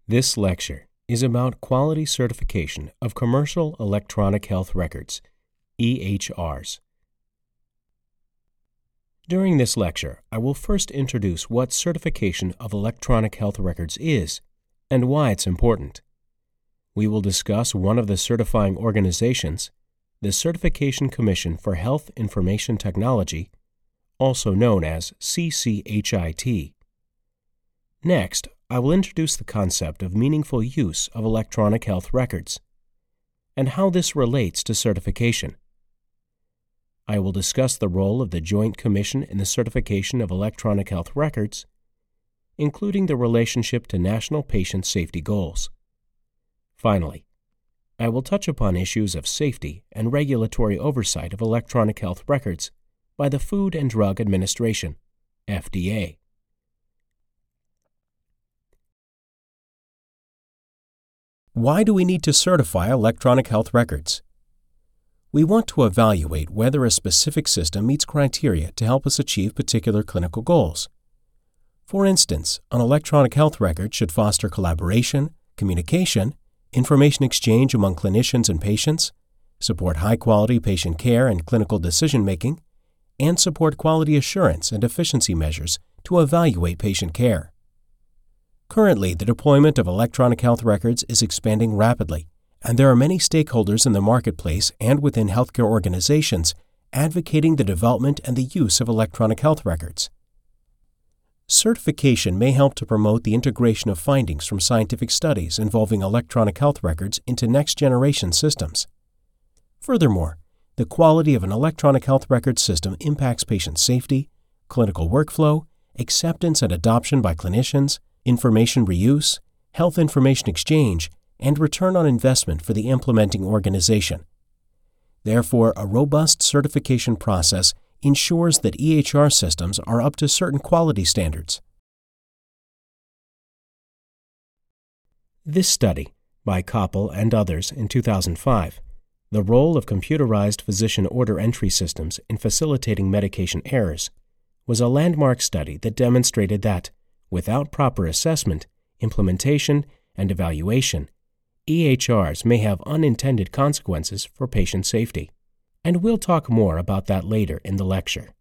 This lecture is about quality certification of commercial electronic health records, EHRs. During this lecture, I will first introduce what certification of electronic health records is and why it's important. We will discuss one of the certifying organizations, the Certification Commission for Health Information Technology, also known as CCHIT. Next, I will introduce the concept of meaningful use of electronic health records and how this relates to certification. I will discuss the role of the Joint Commission in the certification of electronic health records, including the relationship to national patient safety goals. Finally, I will touch upon issues of safety and regulatory oversight of electronic health records by the Food and Drug Administration, FDA. Why do we need to certify electronic health records? We want to evaluate whether a specific system meets criteria to help us achieve particular clinical goals. For instance, an electronic health record should foster collaboration, communication, information exchange among clinicians and patients, support high-quality patient care and clinical decision-making, and support quality assurance and efficiency measures to evaluate patient care. Currently, the deployment of electronic health records is expanding rapidly, and there are many stakeholders in the marketplace and within healthcare organizations advocating the development and the use of electronic health records. Certification may help to promote the integration of findings from scientific studies involving electronic health records into next-generation systems. Furthermore, the quality of an electronic health record system impacts patient safety, clinical workflow, acceptance and adoption by clinicians, information reuse, health information exchange, and return on investment for the implementing organization. Therefore, a robust certification process ensures that EHR systems are up to certain quality standards. This study, by Koppel and others in 2005, The Role of Computerized Physician Order Entry Systems in Facilitating Medication Errors, was a landmark study that demonstrated that, without proper assessment, implementation, and evaluation, EHRs may have unintended consequences for patient safety, and we'll talk more about that later in the lecture.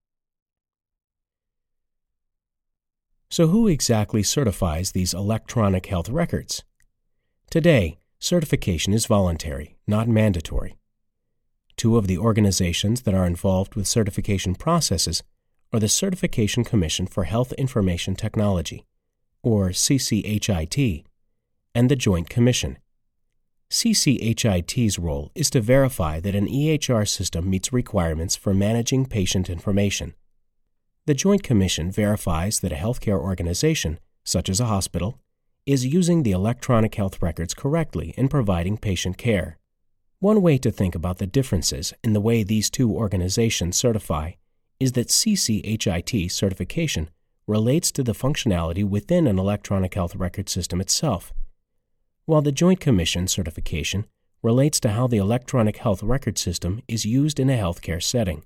So who exactly certifies these electronic health records? Today, certification is voluntary, not mandatory. Two of the organizations that are involved with certification processes are the Certification Commission for Health Information Technology, or CCHIT, and the Joint Commission. CCHIT's role is to verify that an EHR system meets requirements for managing patient information. The Joint Commission verifies that a healthcare organization, such as a hospital, is using the electronic health records correctly in providing patient care. One way to think about the differences in the way these two organizations certify is that CCHIT certification relates to the functionality within an electronic health record system itself, while the Joint Commission certification relates to how the electronic health record system is used in a healthcare setting.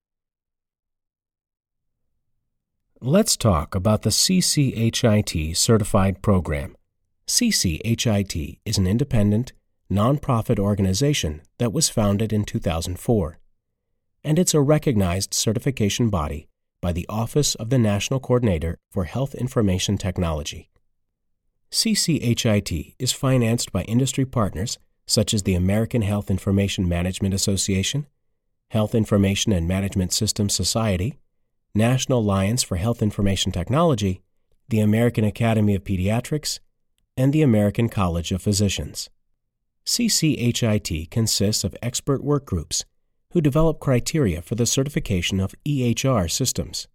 Let's talk about the CCHIT certified program. CCHIT is an independent, nonprofit organization that was founded in 2004, and it's a recognized certification body by the Office of the National Coordinator for Health Information Technology. CCHIT is financed by industry partners such as the American Health Information Management Association, Health Information and Management Systems Society, National Alliance for Health Information Technology, the American Academy of Pediatrics, and the American College of Physicians. CCHIT consists of expert work groups who develop criteria for the certification of EHR systems.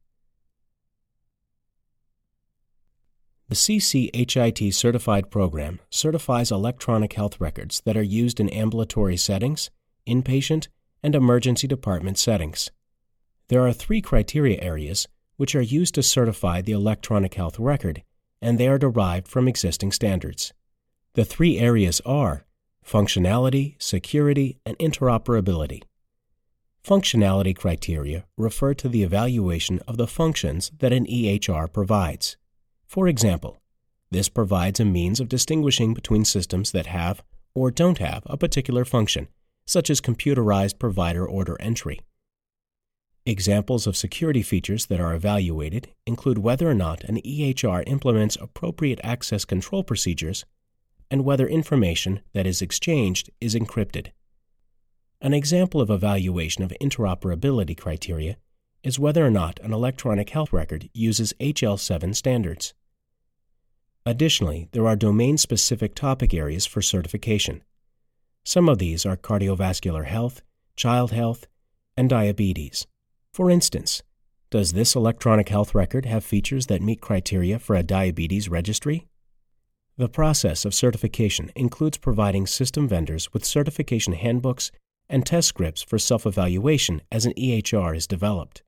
The CCHIT certified program certifies electronic health records that are used in ambulatory settings, inpatient, and emergency department settings. There are 3 criteria areas which are used to certify the electronic health record, and they are derived from existing standards. The 3 areas are functionality, security, and interoperability. Functionality criteria refer to the evaluation of the functions that an EHR provides. For example, This provides a means of distinguishing between systems that have or don't have a particular function, such as computerized provider order entry. Examples of security features that are evaluated include whether or not an EHR implements appropriate access control procedures and whether information that is exchanged is encrypted. An example of evaluation of interoperability criteria is whether or not an electronic health record uses HL7 standards. Additionally, there are domain-specific topic areas for certification. Some of these are cardiovascular health, child health, and diabetes. For instance, does this electronic health record have features that meet criteria for a diabetes registry? The process of certification includes providing system vendors with certification handbooks and test scripts for self-evaluation as an EHR is developed.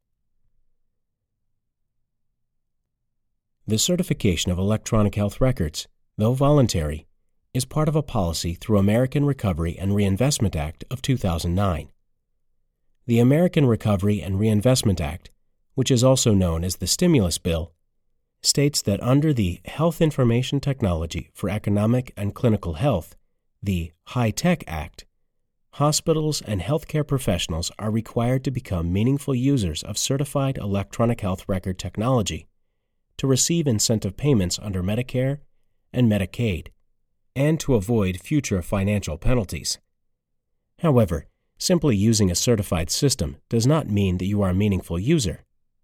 The certification of electronic health records, though voluntary, is part of a policy through American Recovery and Reinvestment Act of 2009. The American Recovery and Reinvestment Act, which is also known as the Stimulus Bill, states that under the Health Information Technology for Economic and Clinical Health, the HITECH Act, hospitals and healthcare professionals are required to become meaningful users of certified electronic health record technology to receive incentive payments under Medicare and Medicaid, and to avoid future financial penalties. However, simply using a certified system does not mean that you are a meaningful user.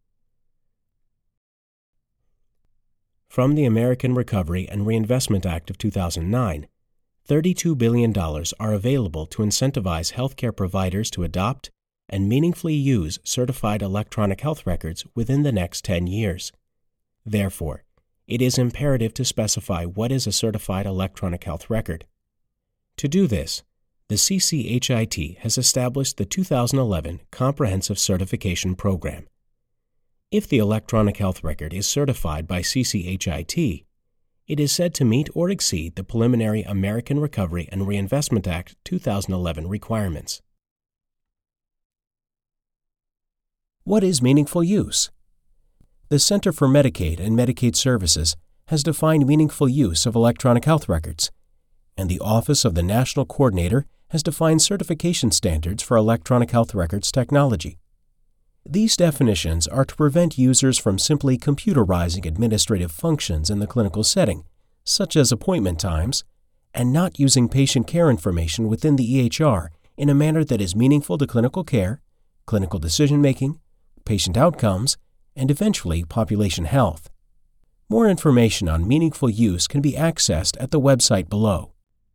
From the American Recovery and Reinvestment Act of 2009, $32 billion are available to incentivize healthcare providers to adopt and meaningfully use certified electronic health records within the next 10 years. Therefore, it is imperative to specify what is a certified electronic health record. To do this, the CCHIT has established the 2011 Comprehensive Certification Program. If the electronic health record is certified by CCHIT, it is said to meet or exceed the preliminary American Recovery and Reinvestment Act 2011 requirements. What is meaningful use? The Center for Medicaid and Medicaid Services has defined meaningful use of electronic health records, and the Office of the National Coordinator has defined certification standards for electronic health records technology. These definitions are to prevent users from simply computerizing administrative functions in the clinical setting, such as appointment times, and not using patient care information within the EHR in a manner that is meaningful to clinical care, clinical decision-making, patient outcomes, and eventually population health. More information on meaningful use can be accessed at the website below.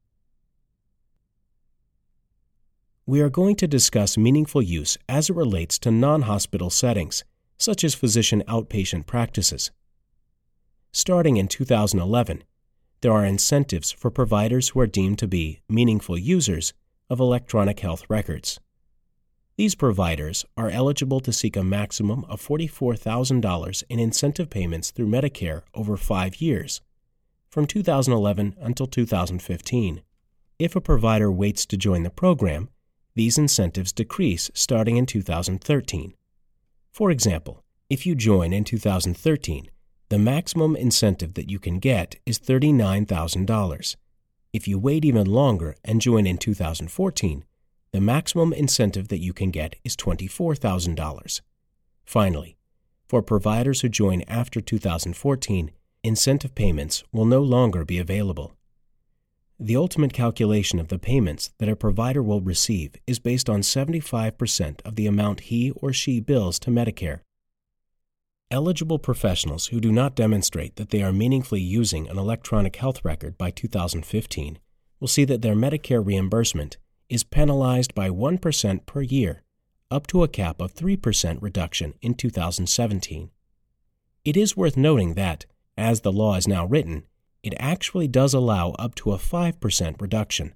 We are going to discuss meaningful use as it relates to non-hospital settings, such as physician outpatient practices. Starting in 2011, there are incentives for providers who are deemed to be meaningful users of electronic health records. These providers are eligible to seek a maximum of $44,000 in incentive payments through Medicare over 5 years, from 2011 until 2015. If a provider waits to join the program, these incentives decrease starting in 2013. For example, if you join in 2013, the maximum incentive that you can get is $39,000. If you wait even longer and join in 2014, the maximum incentive that you can get is $24,000. Finally, for providers who join after 2014, incentive payments will no longer be available. The ultimate calculation of the payments that a provider will receive is based on 75% of the amount he or she bills to Medicare. Eligible professionals who do not demonstrate that they are meaningfully using an electronic health record by 2015 will see that their Medicare reimbursement is penalized by 1% per year, up to a cap of 3% reduction in 2017. It is worth noting that, as the law is now written, it actually does allow up to a 5% reduction.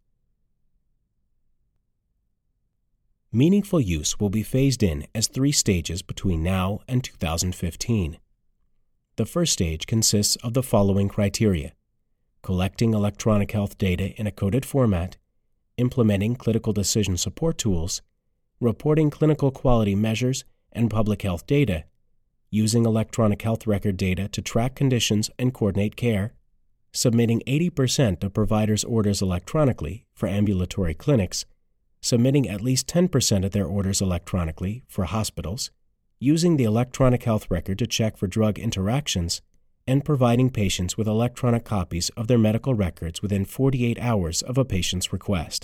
Meaningful use will be phased in as 3 stages between now and 2015. The first stage consists of the following criteria: collecting electronic health data in a coded format, implementing clinical decision support tools, reporting clinical quality measures and public health data, using electronic health record data to track conditions and coordinate care, submitting 80% of providers' orders electronically for ambulatory clinics, submitting at least 10% of their orders electronically for hospitals, using the electronic health record to check for drug interactions, and providing patients with electronic copies of their medical records within 48 hours of a patient's request.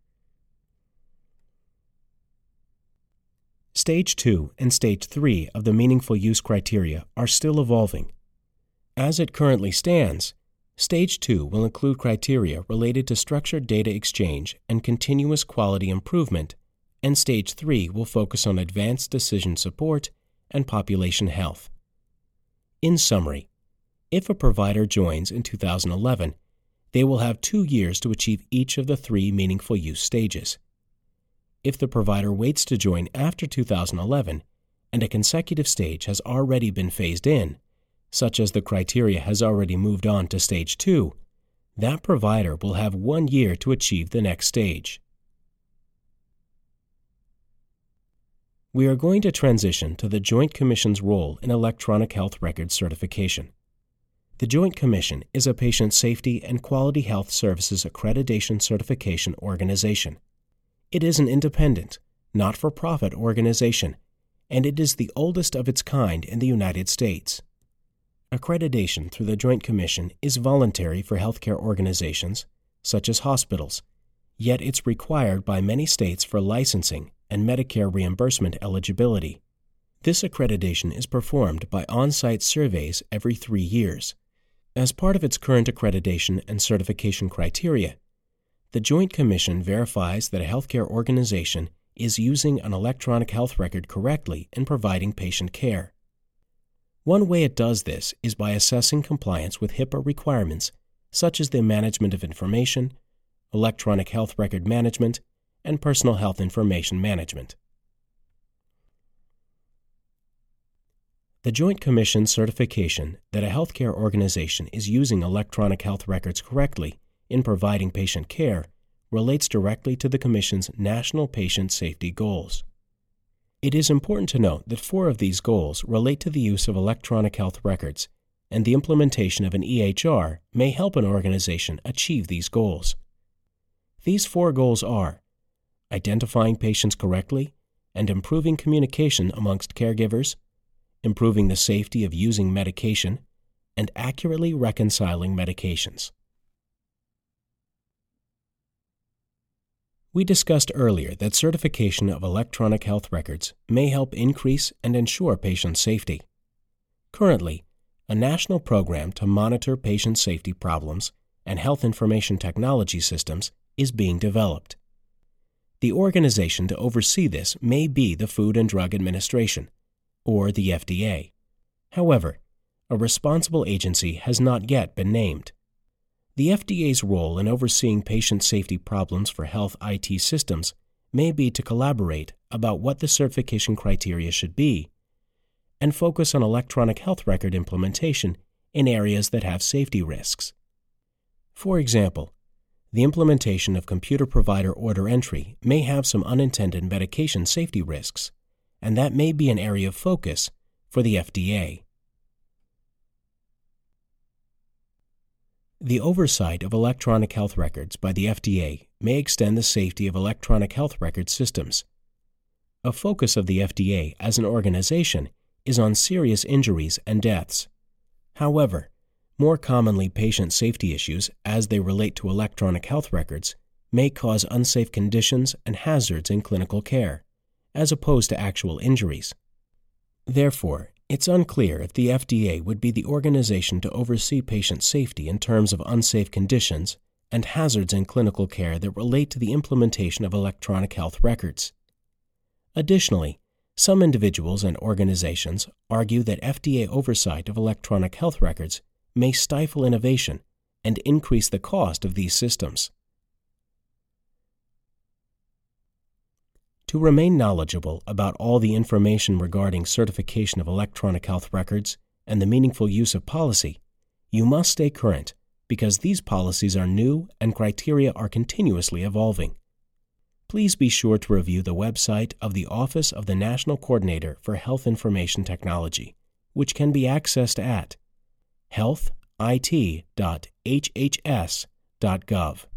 Stage 2 and Stage 3 of the meaningful use criteria are still evolving. As it currently stands, Stage 2 will include criteria related to structured data exchange and continuous quality improvement, and Stage 3 will focus on advanced decision support and population health. In summary, if a provider joins in 2011, they will have 2 years to achieve each of the 3 meaningful use stages. If the provider waits to join after 2011 and a consecutive stage has already been phased in, such as the criteria has already moved on to Stage 2, that provider will have 1 year to achieve the next stage. We are going to transition to the Joint Commission's role in electronic health records certification. The Joint Commission is a patient safety and quality health services accreditation certification organization. It is an independent, not-for-profit organization, and it is the oldest of its kind in the United States. Accreditation through the Joint Commission is voluntary for healthcare organizations, such as hospitals, yet it's required by many states for licensing and Medicare reimbursement eligibility. This accreditation is performed by on-site surveys every 3 years. As part of its current accreditation and certification criteria, the Joint Commission verifies that a healthcare organization is using an electronic health record correctly in providing patient care. One way it does this is by assessing compliance with HIPAA requirements, such as the management of information, electronic health record management, and personal health information management. The Joint Commission certification that a healthcare organization is using electronic health records correctly in providing patient care relates directly to the Commission's national patient safety goals. It is important to note that 4 of these goals relate to the use of electronic health records, and the implementation of an EHR may help an organization achieve these goals. These 4 goals are identifying patients correctly and improving communication amongst caregivers, improving the safety of using medication, and accurately reconciling medications. We discussed earlier that certification of electronic health records may help increase and ensure patient safety. Currently, a national program to monitor patient safety problems and health information technology systems is being developed. The organization to oversee this may be the Food and Drug Administration, or the FDA. However, a responsible agency has not yet been named. The FDA's role in overseeing patient safety problems for health IT systems may be to collaborate about what the certification criteria should be and focus on electronic health record implementation in areas that have safety risks. For example, the implementation of computer provider order entry may have some unintended medication safety risks, and that may be an area of focus for the FDA. The oversight of electronic health records by the FDA may extend the safety of electronic health record systems. A focus of the FDA as an organization is on serious injuries and deaths. However, more commonly patient safety issues as they relate to electronic health records may cause unsafe conditions and hazards in clinical care, as opposed to actual injuries. Therefore, it's unclear if the FDA would be the organization to oversee patient safety in terms of unsafe conditions and hazards in clinical care that relate to the implementation of electronic health records. Additionally, some individuals and organizations argue that FDA oversight of electronic health records may stifle innovation and increase the cost of these systems. To remain knowledgeable about all the information regarding certification of electronic health records and the meaningful use of policy, you must stay current because these policies are new and criteria are continuously evolving. Please be sure to review the website of the Office of the National Coordinator for Health Information Technology which can be accessed at healthit.hhs.gov.